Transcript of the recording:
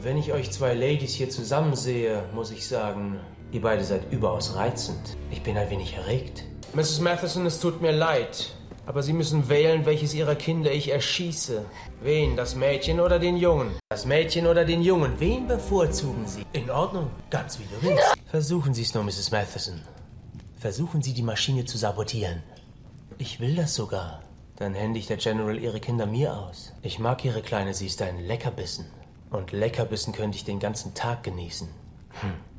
Wenn ich euch zwei Ladies hier zusammen sehe, muss ich sagen, ihr beide seid überaus reizend. Ich bin ein wenig erregt. Mrs. Matheson, es tut mir leid, aber Sie müssen wählen, welches Ihrer Kinder ich erschieße. Wen, das Mädchen oder den Jungen? Das Mädchen oder den Jungen? Wen bevorzugen Sie? In Ordnung, ganz wie du willst. Versuchen Sie es nur, Mrs. Matheson. Versuchen Sie, die Maschine zu sabotieren. Ich will das sogar. Dann händigt der General Ihre Kinder mir aus. Ich mag Ihre Kleine, sie ist ein Leckerbissen. Und Leckerbissen könnte ich den ganzen Tag genießen.